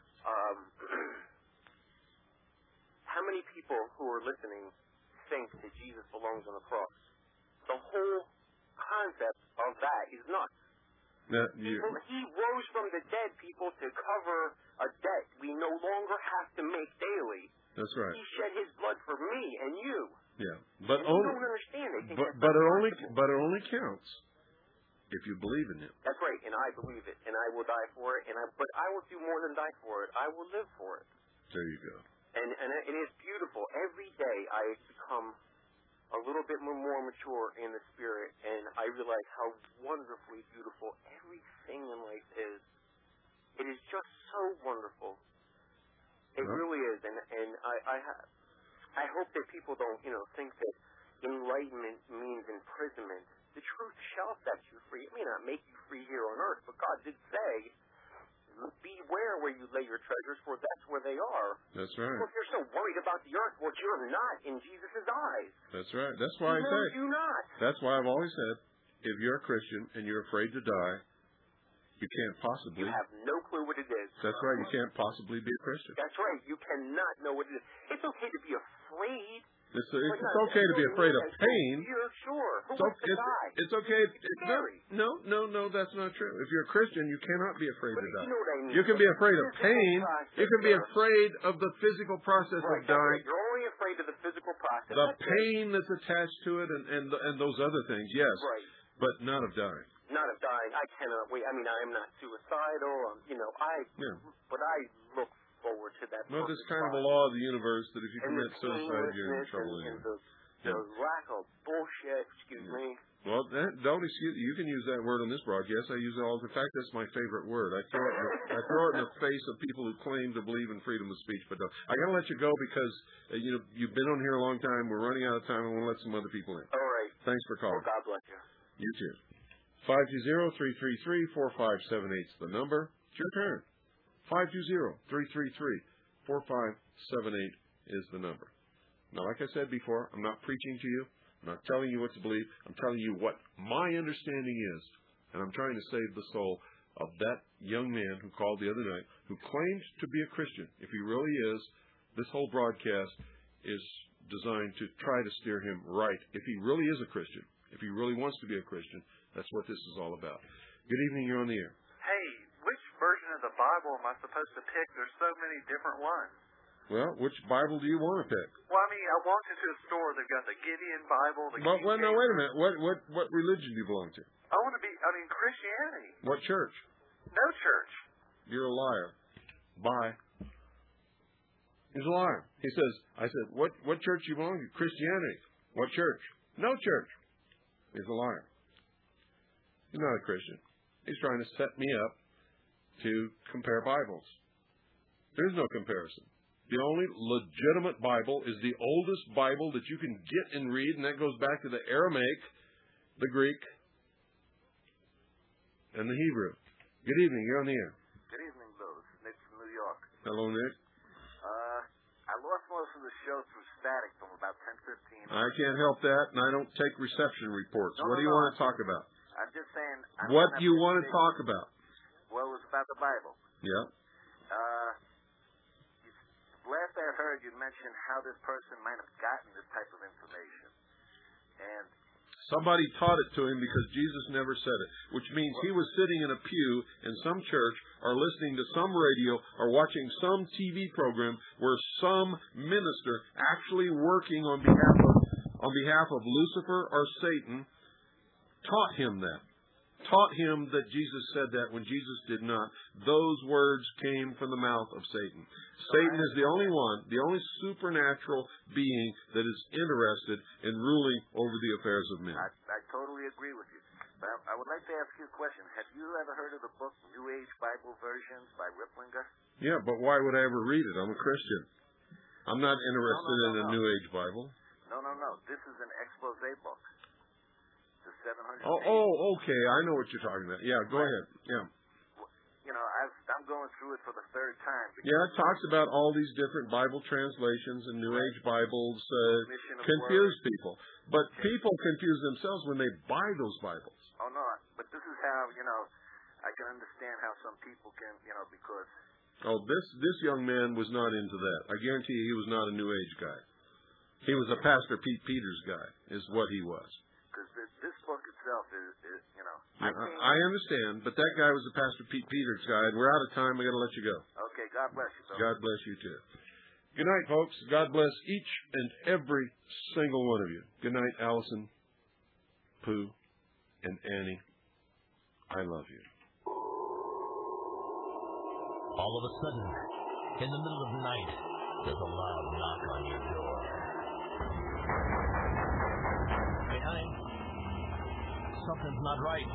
how many people who are listening think that Jesus belongs on the cross? The whole concept of that is nuts. He rose from the dead, people, to cover a debt we no longer have to make daily. That's right. He shed his blood for me and you. Yeah, but and you don't understand. They think but it only counts if you believe in Him. That's right, and I believe it, and I will die for it. But I will do more than die for it. I will live for it. There you go. And it is beautiful. Every day I become a little bit more mature in the spirit, and I realize how wonderfully beautiful everything in life is. It is just so wonderful. It really is, and I hope that people don't, think that enlightenment means imprisonment. The truth shall set you free. It may not make you free here on earth, but God did say, beware where you lay your treasures, for that's where they are. That's right. Well, if you're so worried about the earth, well, you're not in Jesus' eyes. That's right. That's why I say. You're not. That's why I've always said, if you're a Christian and you're afraid to die, you can't possibly. You have no clue what it is. That's right. You can't possibly be a Christian. That's right. You cannot know what it is. It's okay to be afraid. It's okay to be afraid of pain. You're sure. Who wants to die? It's okay. It's scary. No, that's not true. If you're a Christian, you cannot be afraid to die. You know what I mean. You can be afraid of pain. You can be afraid of the physical process of dying. You're only afraid of the physical process. The pain that's attached to it and those other things, yes. Right. But not of dying. Not of dying. I cannot wait. I mean, I am not suicidal. But I look forward to that. Well, there's kind of a law of the universe that if you commit suicide, you're in trouble. And the lack of bullshit, excuse me. Well, don't excuse. You can use that word on this broadcast. I use it all. In fact, that's my favorite word. I throw it in the face of people who claim to believe in freedom of speech, but I got to let you go because you've been on here a long time. We're running out of time. I want to let some other people in. All right. Thanks for calling. Well, God bless you. You too. 520-333-4578 is the number. It's your turn. 520-333-4578 is the number. Now, like I said before, I'm not preaching to you. I'm not telling you what to believe. I'm telling you what my understanding is. And I'm trying to save the soul of that young man who called the other night, who claimed to be a Christian. If he really is, this whole broadcast is designed to try to steer him right. If he really is a Christian, if he really wants to be a Christian, that's what this is all about. Good evening. You're on the air. Hey, which version of the Bible am I supposed to pick? There's so many different ones. Well, which Bible do you want to pick? Well, I mean, I walked into a store. They've got the Gideon Bible. Well, no, wait a minute. What religion do you belong to? Christianity. What church? No church. You're a liar. Bye. He's a liar. He says, I said, what church do you belong to? Christianity. What church? No church. He's a liar. He's not a Christian. He's trying to set me up to compare Bibles. There's no comparison. The only legitimate Bible is the oldest Bible that you can get and read, and that goes back to the Aramaic, the Greek, and the Hebrew. Good evening. You're on the air. Good evening, Bill. This is Nick from New York. Hello, Nick. I lost most of the show through static from about 10:15. I can't help that, and I don't take reception reports. What do you want to talk about? I'm just saying. What do you want to talk about? Well, it's about the Bible. Yeah. Last I heard, you mentioned how this person might have gotten this type of information. And somebody taught it to him because Jesus never said it, which means he was sitting in a pew in some church or listening to some radio or watching some TV program where some minister actually working on behalf of Lucifer or Satan taught him that. Taught him that Jesus said that when Jesus did not. Those words came from the mouth of Satan. Satan is the only supernatural being that is interested in ruling over the affairs of men. I totally agree with you. But I would like to ask you a question. Have you ever heard of the book New Age Bible Versions by Riplinger? Yeah, but why would I ever read it? I'm a Christian. I'm not interested in a New Age Bible. No. This is an expose book. The 700 okay. I know what you're talking about. Yeah, go ahead. Yeah. You know, I'm going through it for the third time. Yeah, it talks about all these different Bible translations and New Age Bibles confuse people. But people confuse themselves when they buy those Bibles. Oh, no. But this is how, I can understand how some people can, because... Oh, this young man was not into that. I guarantee you he was not a New Age guy. He was a Pastor Pete Peters guy, is what he was. Because this book itself is I understand, but that guy was a Pastor Pete Peters guy, and we're out of time. We got to let you go. Okay, God bless you. God bless you, too. Good night, folks. God bless each and every single one of you. Good night, Allison, Pooh, and Annie. I love you. All of a sudden, in the middle of the night, there's a loud knock on your door. Hey, honey, something's not right.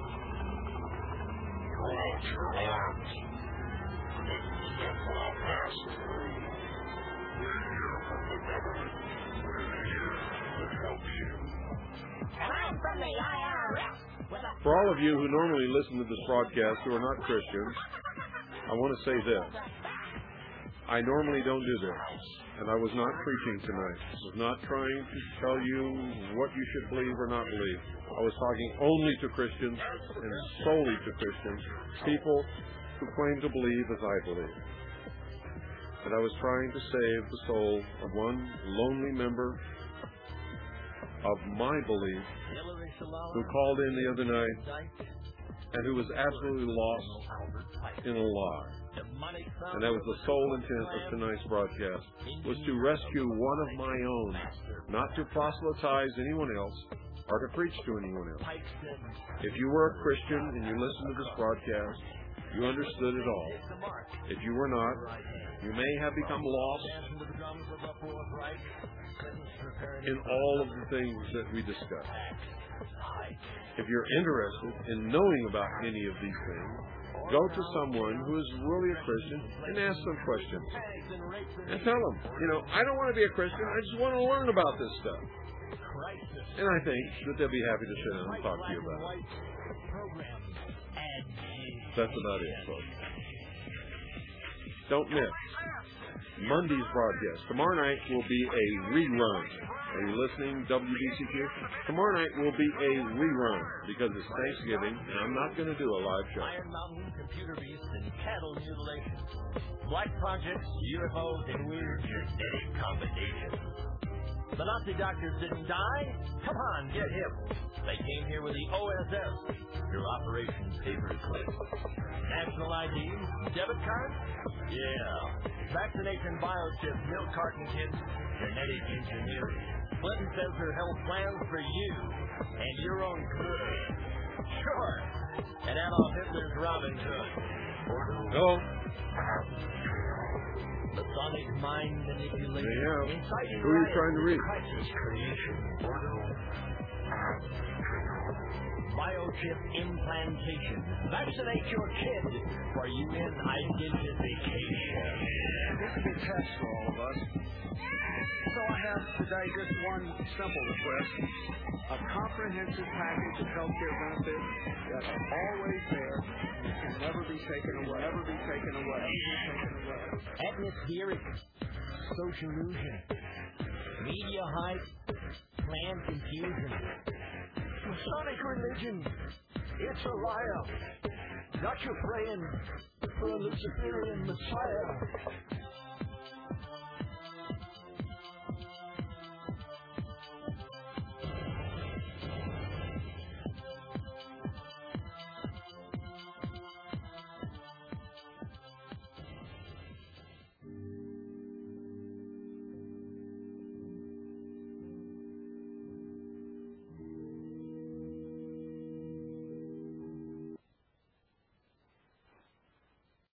Close your arms. This is Temple Outcast. We're here from the government. We're here to help you. And I'm from the IRS. For all of you who normally listen to this broadcast who are not Christians, I want to say this. I normally don't do this, and I was not preaching tonight. I was not trying to tell you what you should believe or not believe. I was talking only to Christians and solely to Christians, people who claim to believe as I believe. And I was trying to save the soul of one lonely member of my belief who called in the other night and who was absolutely lost in a lie. And that was the sole intent of tonight's broadcast, was to rescue one of my own, not to proselytize anyone else or to preach to anyone else. If you were a Christian and you listened to this broadcast, you understood it all. If you were not, you may have become lost in all of the things that we discussed. If you're interested in knowing about any of these things, go to someone who is really a Christian and ask some questions. And tell them, I don't want to be a Christian, I just want to learn about this stuff. And I think that they'll be happy to sit down and talk to you about it. That's about it, folks. Don't miss Monday's broadcast. Tomorrow night will be a rerun. Are you listening, WBCQ? Tomorrow night will be a rerun because it's Thanksgiving, and I'm not going to do a live show. Iron Mountain, computer beasts, and cattle mutilation. Black projects, UFOs, and weird genetic combinations. The Nazi doctors didn't die? Come on, get him. They came here with the OSS, your Operation Paperclip. National ID, debit card? Yeah. Vaccination biochip, milk carton kits, genetic engineering. Clinton says her health plans for you and your own good. Sure. And Adolf Hitler's Robin Hood. Hello? Sonic mind manipulation. Yeah. Inciting Who are you trying to reach? crisis creation. Biochip implantation. Vaccinate your kid for UN identification. This is a test for all of us. So I have today just one simple request. A comprehensive package of health care benefits that's always there and can never be taken away. Never be taken away. Atmospheric sociallusion. Media hype. Plan confusion. Masonic religion. It's a liar. Not your friend for a Luciferian Messiah.